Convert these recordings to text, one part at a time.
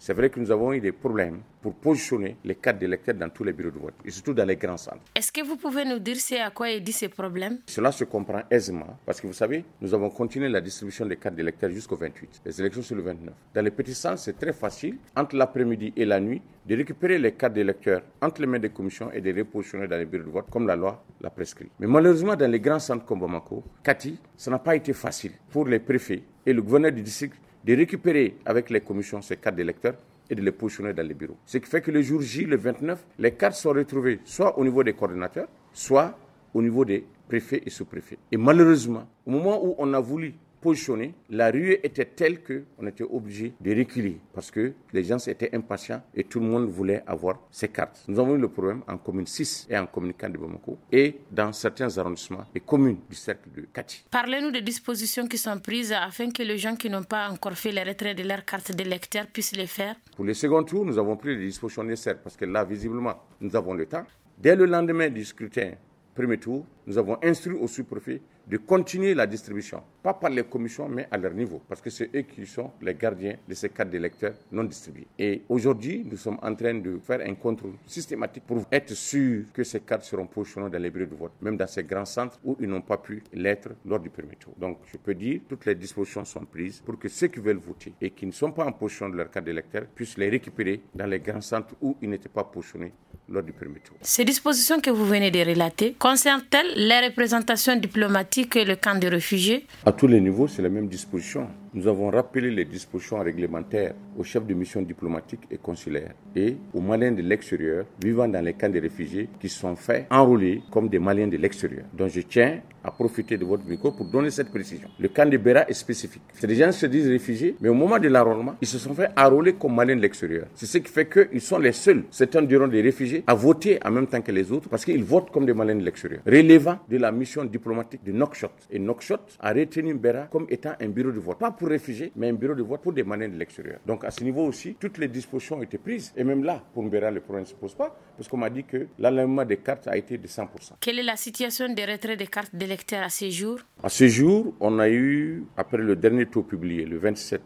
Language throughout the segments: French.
c'est vrai que nous avons eu des problèmes pour positionner les cartes d'électeurs dans tous les bureaux de vote, et surtout dans les grands centres. Est-ce que vous pouvez nous dire c'est à quoi est dû ces problèmes? Cela se comprend aisément, parce que vous savez, nous avons continué la distribution des cartes d'électeurs jusqu'au 28. Les élections sur le 29. Dans les petits centres, c'est très facile, entre l'après-midi et la nuit, de récupérer les cartes d'électeurs entre les mains des commissions et de les positionner dans les bureaux de vote, comme la loi l'a prescrit. Mais malheureusement, dans les grands centres comme Bamako, Kati, ça n'a pas été facile pour les préfets et le gouverneur du district de récupérer avec les commissions ces cartes d'électeurs et de les positionner dans les bureaux. Ce qui fait que le jour J, le 29, les cartes sont retrouvées soit au niveau des coordonnateurs, soit au niveau des préfets et sous-préfets. Et malheureusement, au moment où on a voulu positionner, la ruée était telle qu'on était obligé de reculer parce que les gens étaient impatients et tout le monde voulait avoir ces cartes. Nous avons eu le problème en commune 6 et en commune 4 de Bamako et dans certains arrondissements et communes du cercle de Kati. Parlez-nous des dispositions qui sont prises afin que les gens qui n'ont pas encore fait le retrait de leur carte d'électeur puissent les faire. Pour le second tour, nous avons pris les dispositions nécessaires parce que là, visiblement, nous avons le temps. Dès le lendemain du scrutin, premier tour, nous avons instruit au sous-préfet de continuer la distribution, pas par les commissions, mais à leur niveau, parce que c'est eux qui sont les gardiens de ces cartes d'électeurs non distribuées. Et aujourd'hui, nous sommes en train de faire un contrôle systématique pour être sûr que ces cartes seront positionnées dans les bureaux de vote, même dans ces grands centres où ils n'ont pas pu l'être lors du premier tour. Donc, je peux dire, toutes les dispositions sont prises pour que ceux qui veulent voter et qui ne sont pas en position de leur carte d'électeur puissent les récupérer dans les grands centres où ils n'étaient pas positionnés lors du premier tour. Ces dispositions que vous venez de relater concernent-elles les représentations diplomatiques et le camp de réfugiés? À tous les niveaux, c'est la même disposition. Nous avons rappelé les dispositions réglementaires aux chefs de mission diplomatiques et consulaires et aux Maliens de l'extérieur vivant dans les camps de réfugiés qui sont faits enrôler comme des Maliens de l'extérieur. Donc je tiens à profiter de votre micro pour donner cette précision. Le camp de Beira est spécifique. C'est des gens qui se disent réfugiés, mais au moment de l'enrôlement, ils se sont fait enrôler comme Maliens de l'extérieur. C'est ce qui fait qu'ils sont les seuls, certains diront des réfugiés, à voter en même temps que les autres parce qu'ils votent comme des Maliens de l'extérieur. Relevant de la mission diplomatique de Nouakchott. Et Nouakchott a retenu Beira comme étant un bureau de vote. Pas pour réfugiés, mais un bureau de vote pour des Maliens de l'extérieur. Donc à ce niveau aussi, toutes les dispositions ont été prises. Et même là, pour Beira, le problème ne se pose pas, parce qu'on m'a dit que l'enlèvement des cartes a été de 100%. Quelle est la situation des retraits des cartes d'électeurs à ce jour? À ce jour, on a eu, après le dernier taux publié, le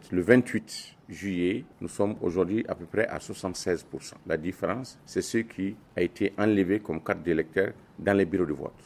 28 juillet, nous sommes aujourd'hui à peu près à 76%. La différence, c'est ce qui a été enlevé comme carte d'électeur dans les bureaux de vote.